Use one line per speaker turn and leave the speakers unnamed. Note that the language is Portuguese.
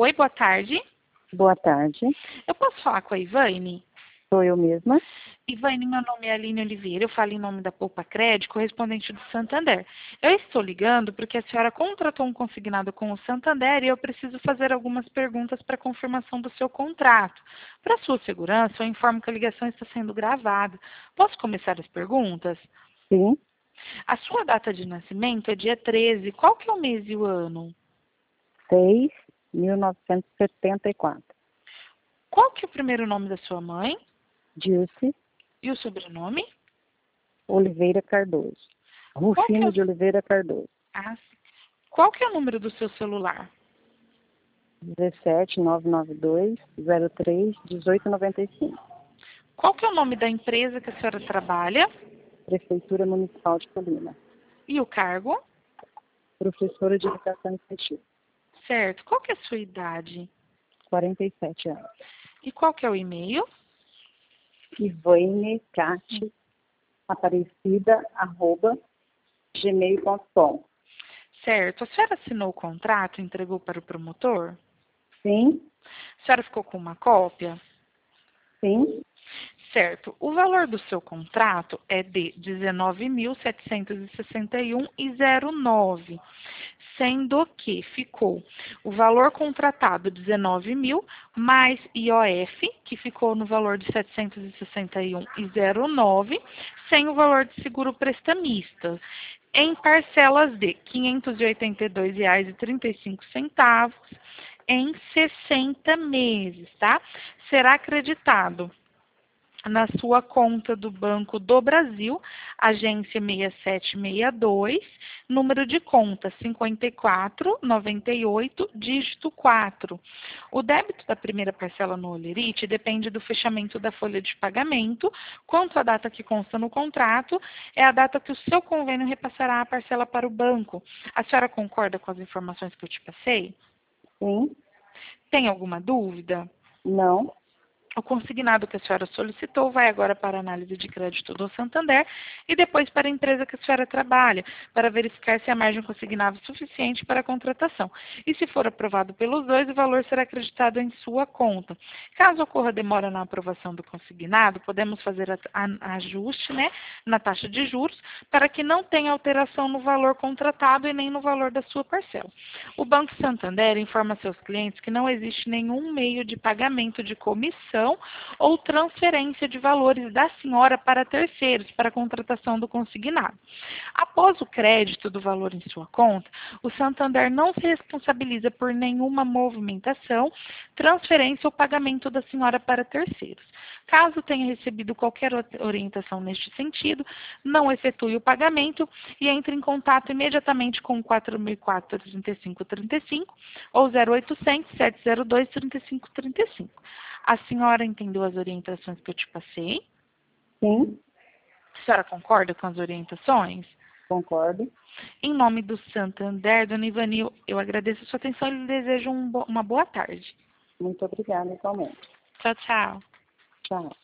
Oi, boa tarde.
Boa tarde,
Eu posso falar com a Ivane?
sou eu mesma.
Ivane, meu nome é Aline Oliveira, eu falo em nome da Poupa Crédito, correspondente do Santander. Eu estou ligando porque a senhora contratou um consignado com o Santander e eu preciso fazer algumas perguntas para confirmação do seu contrato. Para sua segurança, eu informo que a ligação está sendo gravada. Posso começar as perguntas?
Sim,
A sua data de nascimento é dia 13. Qual que é o mês e o ano?
6.1974.
Qual que é o primeiro nome da sua mãe?
Dilce
E o sobrenome?
Oliveira Cardoso.
Qual que é
Rufino
o...
de Oliveira Cardoso.
Ah, sim. Qual que é o número do seu celular?
17992031895.
Qual que é o nome da empresa que a senhora trabalha?
Prefeitura Municipal de Colina.
E o cargo?
Professora de Educação Infantil.
Certo. Qual que é a sua idade?
47 anos.
E qual que é o e-mail?
Ivane Cate Aparecida @gmail.com.
Certo. A senhora assinou o contrato e entregou para o promotor?
Sim,
A senhora ficou com uma cópia?
sim,
Certo. O valor do seu contrato é de R$ 19.761,09, sendo que ficou o valor contratado 19.000 mais IOF, que ficou no valor de 761,09, sem o valor de seguro prestamista, em parcelas de R$ 582,35 em 60 meses, tá? Será acreditado na sua conta do Banco do Brasil, agência 6762, número de conta 5498, dígito 4. O débito da primeira parcela no Olerite depende do fechamento da folha de pagamento. Quanto à data que consta no contrato, é a data que o seu convênio repassará a parcela para o banco. A senhora concorda com as informações que eu te passei?
sim,
Tem alguma dúvida?
não,
O consignado que a senhora solicitou vai agora para a análise de crédito do Santander e depois para a empresa que a senhora trabalha, para verificar se a margem consignável é suficiente para a contratação. E se for aprovado pelos dois, o valor será acreditado em sua conta. Caso ocorra demora na aprovação do consignado, podemos fazer ajuste, né, na taxa de juros para que não tenha alteração no valor contratado e nem no valor da sua parcela. O Banco Santander informa seus clientes que não existe nenhum meio de pagamento de comissão ou transferência de valores da senhora para terceiros para a contratação do consignado. Após o crédito do valor em sua conta, o Santander não se responsabiliza por nenhuma movimentação, transferência ou pagamento da senhora para terceiros. Caso tenha recebido qualquer orientação neste sentido, não efetue o pagamento e entre em contato imediatamente com o 4004-3535 ou 0800 702 3535. A senhora entendeu as orientações que eu te passei?
sim,
A senhora concorda com as orientações?
concordo.
Em nome do Santander, dona Ivani, eu agradeço a sua atenção e lhe desejo uma boa tarde.
Muito obrigada, igualmente.
Tchau, tchau.
Tchau.